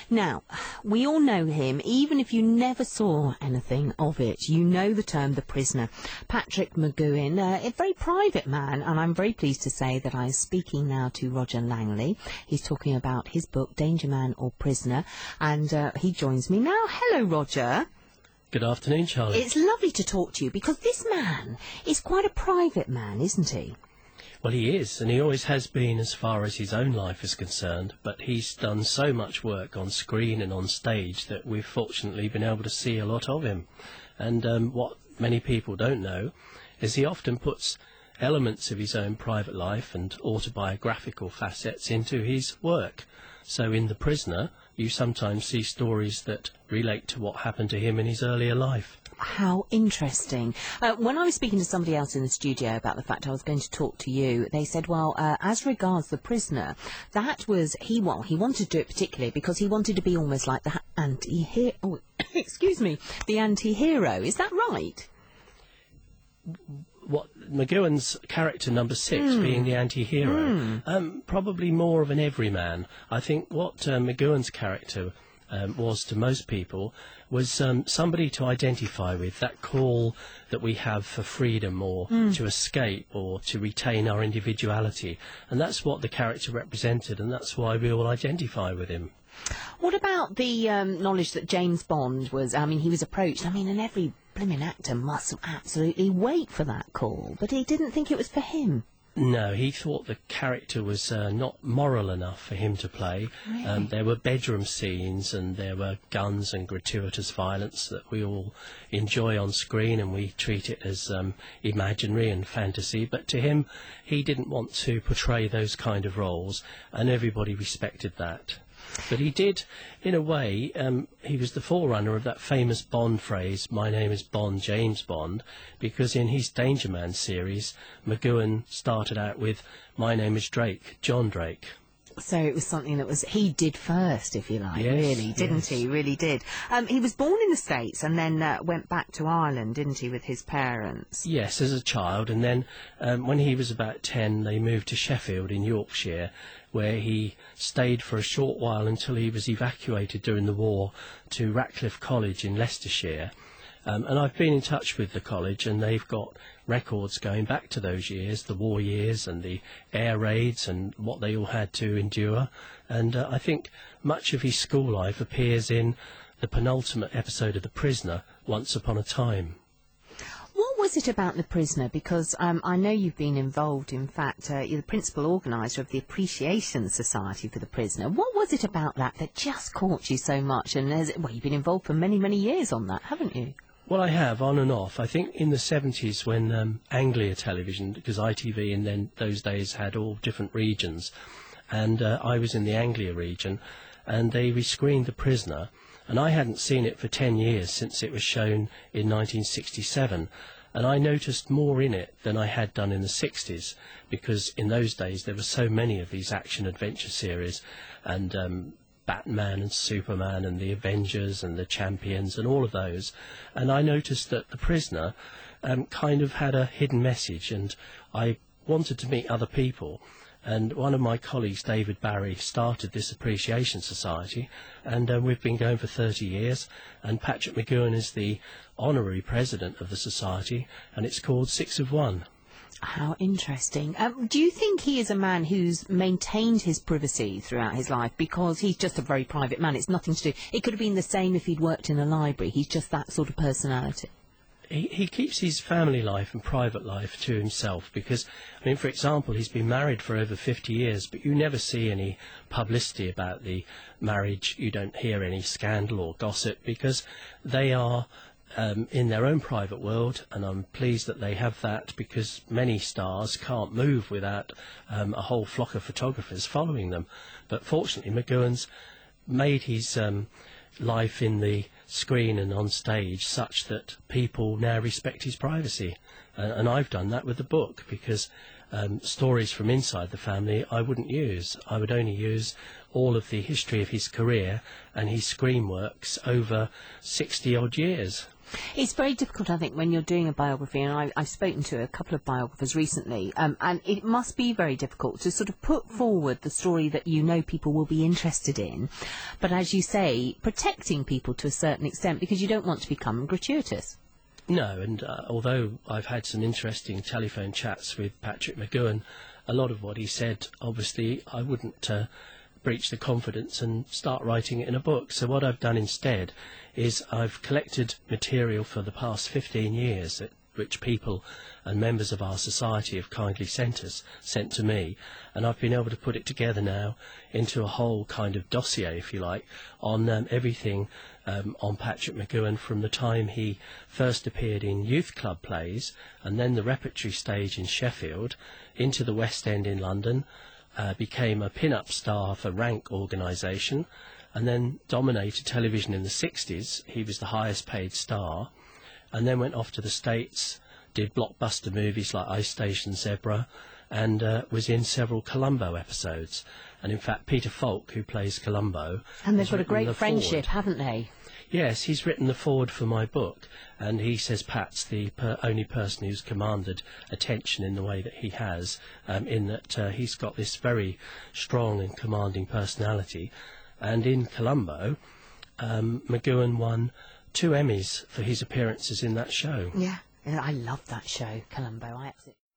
Now, we all know him, even if you never saw anything of it. You know the term The Prisoner. Patrick McGoohan, a very private man, and I'm very pleased to say that I'm speaking now to Roger Langley. He's talking about his book, Danger Man or Prisoner, and he joins me now. Hello, Roger. Good afternoon, Charlie. It's lovely to talk to you, because this man is quite a private man, isn't he? Well, he is, and he always has been as far as his own life is concerned, but he's done so much work on screen and on stage that we've fortunately been able to see a lot of him. And what many people don't know is he often puts elements of his own private life and autobiographical facets into his work. So in The Prisoner, you sometimes see stories that relate to what happened to him in his earlier life. How interesting. When I was speaking to somebody else in the studio about the fact I was going to talk to you, they said, well, as regards The Prisoner, that was, he wanted to do it particularly because he wanted to be almost like the anti-hero. Oh, excuse me, the anti-hero. Is that right? What McGoohan's character number 6 being the anti-hero, probably more of an everyman. I think what McGoohan's character was to most people was somebody to identify with, that call that we have for freedom or to escape or to retain our individuality. And that's what the character represented, and that's why we all identify with him. What about the knowledge that James Bond was, he was approached, and every blimmin' actor must absolutely wait for that call, but he didn't think it was for him. No, he thought the character was not moral enough for him to play. Really? There were bedroom scenes and there were guns and gratuitous violence that we all enjoy on screen, and we treat it as imaginary and fantasy. But to him, he didn't want to portray those kind of roles, and everybody respected that. But he did, in a way, he was the forerunner of that famous Bond phrase, "My name is Bond, James Bond," because in his Danger Man series, McGoohan started out with, "My name is Drake, John Drake." So it was something that he did first, if you like, Yes, really, didn't he? Really did. He was born in the States and then went back to Ireland, didn't he, with his parents? Yes, as a child, and then when he was about 10, they moved to Sheffield in Yorkshire, where he stayed for a short while until he was evacuated during the war to Ratcliffe College in Leicestershire. And I've been in touch with the college, and they've got records going back to those years, the war years and the air raids and what they all had to endure. And I think much of his school life appears in the penultimate episode of The Prisoner, Once Upon a Time. What was it about The Prisoner? Because I know you've been involved, in fact, you're the principal organiser of the Appreciation Society for The Prisoner. What was it about that just caught you so much? And you've been involved for many, many years on that, haven't you? Well, I have, on and off. I think in the 70s when Anglia Television, because ITV in then those days had all different regions, and I was in the Anglia region, and they rescreened The Prisoner, and I hadn't seen it for 10 years since it was shown in 1967, and I noticed more in it than I had done in the 60s, because in those days there were so many of these action-adventure series, and Batman and Superman and the Avengers and the Champions and all of those, and I noticed that The Prisoner kind of had a hidden message, and I wanted to meet other people, and one of my colleagues, David Barry, started this Appreciation Society, and we've been going for 30 years, and Patrick McGoohan is the honorary president of the society, and it's called 6 of 1. How interesting. Do you think he is a man who's maintained his privacy throughout his life because he's just a very private man? It's nothing to do. It could have been the same if he'd worked in a library. He's just that sort of personality. He keeps his family life and private life to himself because, for example, he's been married for over 50 years, but you never see any publicity about the marriage. You don't hear any scandal or gossip because they are in their own private world, and I'm pleased that they have that because many stars can't move without a whole flock of photographers following them. But fortunately, McGoohan's made his life in the screen and on stage such that people now respect his privacy. And I've done that with the book because stories from inside the family I wouldn't use. I would only use all of the history of his career and his screen works over 60-odd years. It's very difficult, I think, when you're doing a biography, and I've spoken to a couple of biographers recently, and it must be very difficult to sort of put forward the story that you know people will be interested in, but as you say, protecting people to a certain extent because you don't want to become gratuitous. No, and although I've had some interesting telephone chats with Patrick McGoohan, a lot of what he said, obviously, I wouldn't breach the confidence and start writing it in a book. So what I've done instead is I've collected material for the past 15 years which people and members of our society have kindly sent to me, and I've been able to put it together now into a whole kind of dossier, if you like, on everything on Patrick McGoohan from the time he first appeared in youth club plays and then the repertory stage in Sheffield into the West End in London, became a pin-up star for Rank organisation, and then dominated television in the 60s. He was the highest paid star, and then went off to the States, did blockbuster movies like Ice Station Zebra, and was in several Columbo episodes. And in fact, Peter Falk, who plays Columbo... And they've got a great friendship, haven't they? Yes, he's written the foreword for my book, and he says Pat's the only person who's commanded attention in the way that he has, in that he's got this very strong and commanding personality. And in Columbo, McGoohan won 2 Emmys for his appearances in that show. Yeah, I love that show, Columbo. I absolutely...